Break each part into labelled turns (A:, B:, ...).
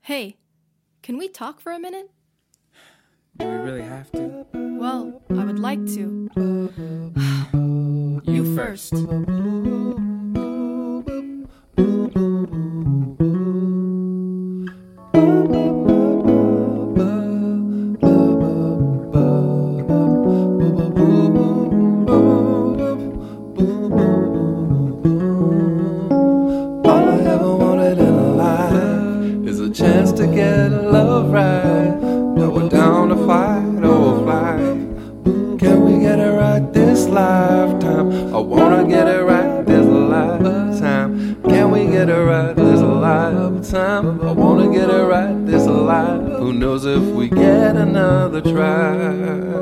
A: Hey, can we talk for a minute?
B: Do we really have to?
A: Well, I would like to. You first.
C: Chance to get love right. Now we're down to fight or fly. Can we get it right this lifetime? I wanna get it right this lifetime. Can we get it right this lifetime? I wanna get it right this life. Who knows if we get another try?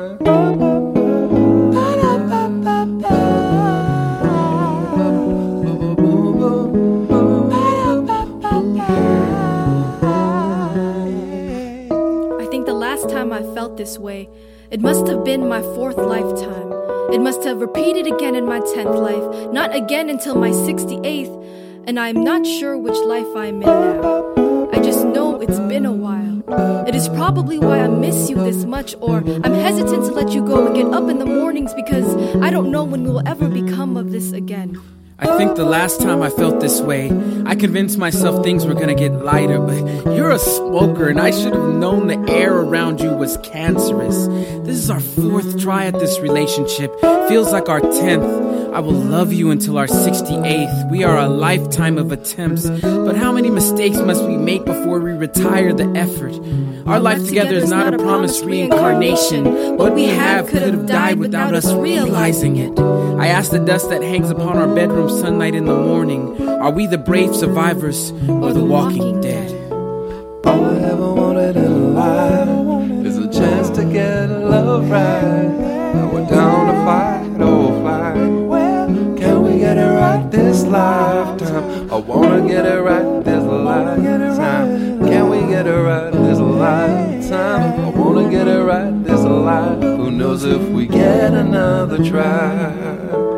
A: Time I felt this way, it must have been my 4th lifetime. It must have repeated again in my 10th life, not again until my 68th, and I'm not sure which life I'm in now. I just know it's been a while. It is probably why I miss you this much, or I'm hesitant to let you go and get up in the mornings because I don't know when we will ever become of this again.
B: I think the last time I felt this way, I convinced myself things were gonna get lighter, but you're a smoker and I should have known the air around you was cancerous. This is our 4th try at this relationship, feels like our 10th. I will love you until our 68th. We are a lifetime of attempts, but how many mistakes must we make before we retire the effort? Our life together is not a promised reincarnation. What we have could have died without us realizing it. I ask the dust that hangs upon our bedroom sunlight in the morning, are we the brave survivors or the walking dead?
C: All I ever wanted in life is a chance to get love right. Now we're down to fight or fly. Can we get it right this lifetime? I wanna get it right this lifetime. Can we get it right this lifetime? I wanna get it right this life. Who knows if we get another try?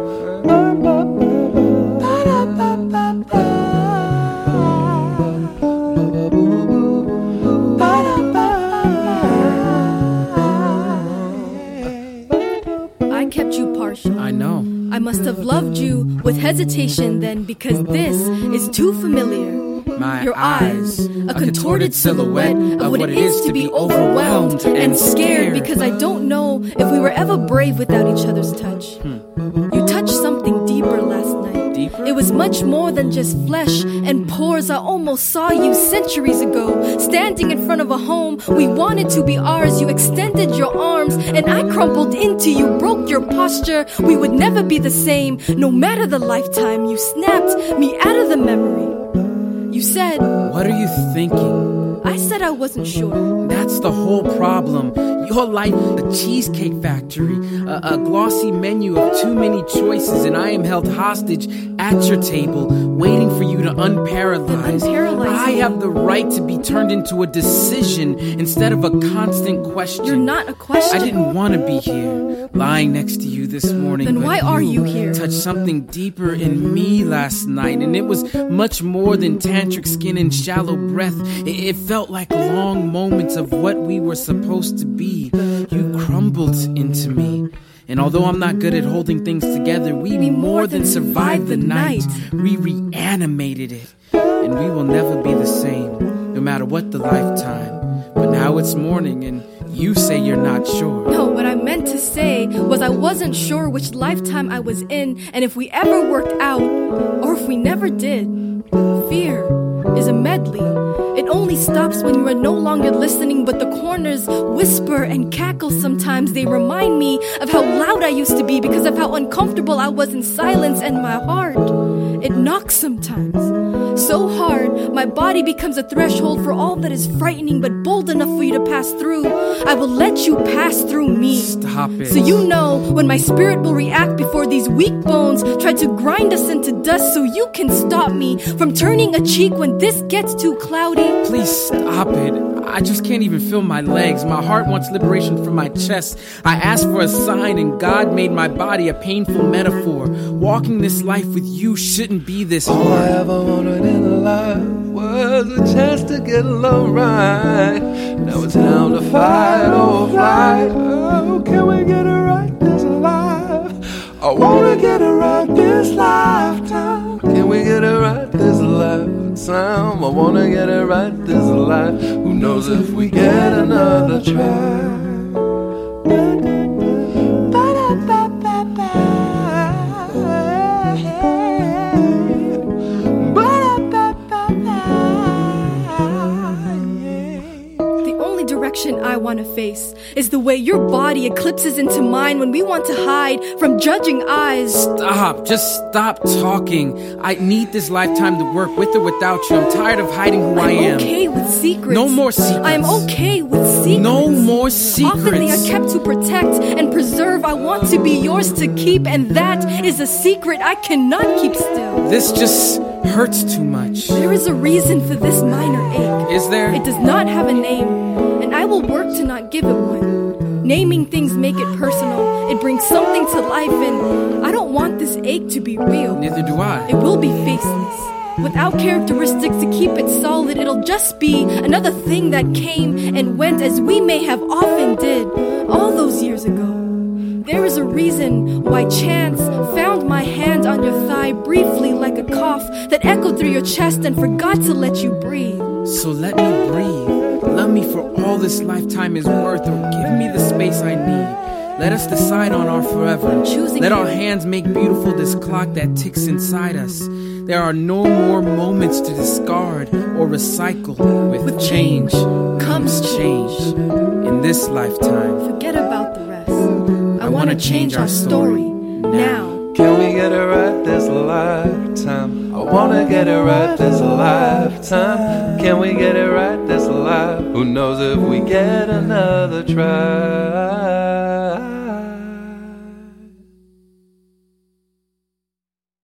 A: I kept you partial.
B: I know.
A: I must have loved you with hesitation then, because this is too familiar. Your eyes, a contorted silhouette of what it is to be overwhelmed and scared, because I don't know if we were ever brave without each other's touch. You touched something deeper last night.
B: Deeper?
A: It was much more than just flesh and pores. I almost saw you centuries ago, standing in front of a home we wanted to be ours. You extended your arms and I crumpled into you, broke your posture. We would never be the same, no matter the lifetime. You snapped me out of the memory. You said,
B: what are you thinking?
A: I said I wasn't sure.
B: That's the whole problem. Your life, a cheesecake factory, a glossy menu of too many choices, and I am held hostage at your table, waiting for you to unparalyze. I have the right to be turned into a decision instead of a constant question.
A: You're not a question.
B: I didn't want to be here, lying next to you this morning.
A: Then why are you here?
B: Touched something deeper in me last night, and it was much more than tantric skin and shallow breath. It felt like long moments of what we were supposed to be. You crumbled into me. And although I'm not good at holding things together, we more than survived the night. We reanimated it. And we will never be the same, no matter what the lifetime. But now it's morning and you say you're not sure.
A: No, what I meant to say was I wasn't sure which lifetime I was in, and if we ever worked out, or if we never did. Fear is a medley. It only stops when you are no longer listening, but the corners whisper and cackle sometimes. They remind me of how loud I used to be because of how uncomfortable I was in silence, and my heart, it knocks sometimes. So hard, my body becomes a threshold for all that is frightening but bold enough for you to pass through. I will let you pass through me.
B: Stop it.
A: So you know when my spirit will react before these weak bones try to grind us into dust, so you can stop me from turning a cheek when this gets too cloudy.
B: Please stop it. I just can't even feel my legs. My heart wants liberation from my chest. I asked for a sign and God made my body a painful metaphor. Walking this life with you shouldn't be this
C: All I
B: hard.
C: ever wanted in life was a chance to get love right. Now it's time to fight or flight. Oh, can we get it right this life? I wanna get it right this lifetime. Can we get it right this lifetime? I wanna get it right this life. Who knows if we get another try?
A: I want to face is the way your body eclipses into mine when we want to hide from judging eyes.
B: Stop, just stop talking. I need this lifetime to work with or without you. I'm tired of hiding who I am.
A: I'm okay with secrets.
B: No more secrets.
A: I am okay with secrets.
B: No more secrets.
A: Often they are kept to protect and preserve. I want to be yours to keep, and that is a secret I cannot keep still.
B: This just hurts too much.
A: There is a reason for this minor ache.
B: Is there?
A: It does not have a name, and I will work to not give it one. Naming things make it personal. It brings something to life, and I don't want this ache to be real.
B: Neither do I.
A: It will be faceless. Without characteristics to keep it solid, it'll just be another thing that came and went as we may have often did all those years ago. There is a reason why chance found my hand on your thigh briefly like a cough that echoed through your chest and forgot to let you breathe.
B: So let me breathe. Love me for all this lifetime is worth, or give me the space I need. Let us decide on our forever. Let our hands make beautiful this clock that ticks inside us. There are no more moments to discard or recycle. With change comes change. In this lifetime,
A: forget about the rest. I
B: want to change our story now.
C: Can we get it right this lifetime? I wanna get it right this lifetime. Can we get it right this life? Who knows if we get another try?